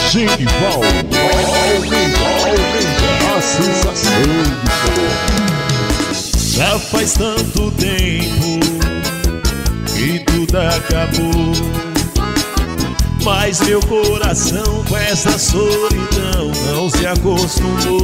Genival, aumenta a sensação de forró. Já faz tanto tempo que tudo acabou, mas meu coração com essa solidão não se acostumou.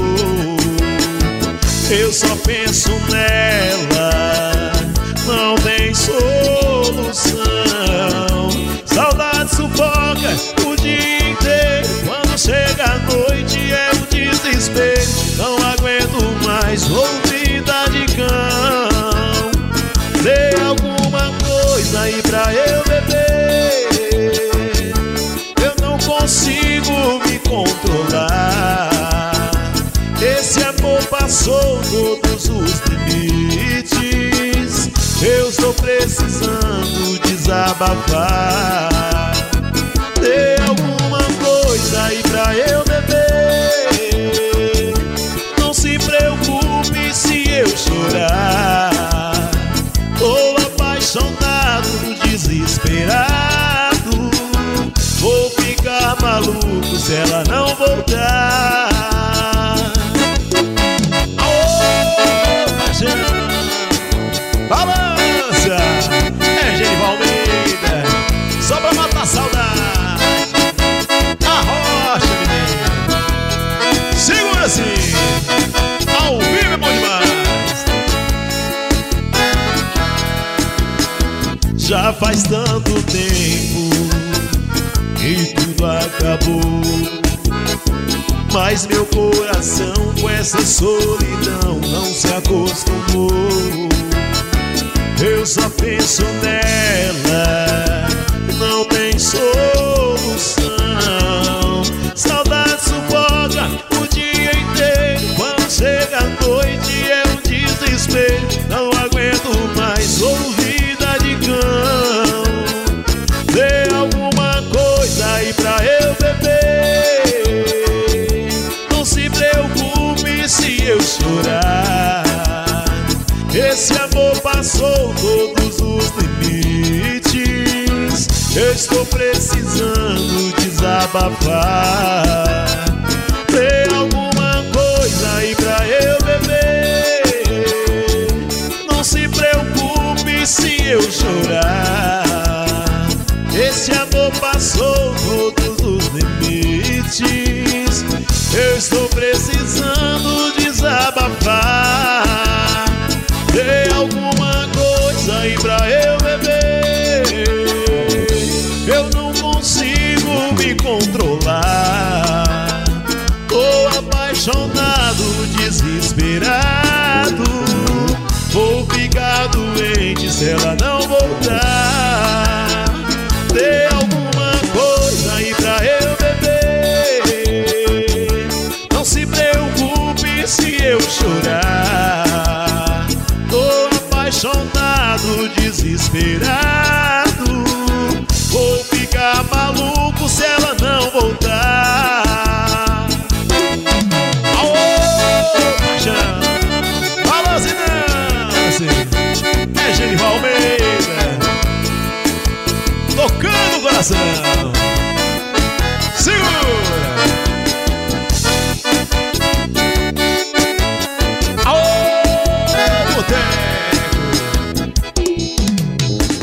Eu só penso nela, não tem solução. Saudade sufoca o dia inteiro, quando chega a noite é o desespero. Não aguento mais ouvida de cão. Dê alguma coisa aí pra eu beber, eu não consigo me controlar. Esse amor passou todos os limites, eu estou precisando desabafar. Dê alguma coisa aí pra eu beber, não se preocupe se eu chorar. Tô apaixonado, desesperado, vou ficar maluco se ela não voltar. Balança, é Genival Almeida, só pra matar a saudade. Arrocha, menino, segura assim, ao vivo é bom demais. Já faz tanto tempo que tudo acabou, mas meu coração com essa solidão não se acostumou. Eu só penso nela, não tem solução. Saudade sufoca o dia inteiro, quando chega a noite é um desespero. Não aguento mais ouvida de cão. Dê alguma coisa aí pra eu beber, não se preocupe se eu chorar. Esse amor passou todos os limites, eu estou precisando desabafar. Dê alguma coisa aí pra eu beber, não se preocupe se eu chorar. Esse amor passou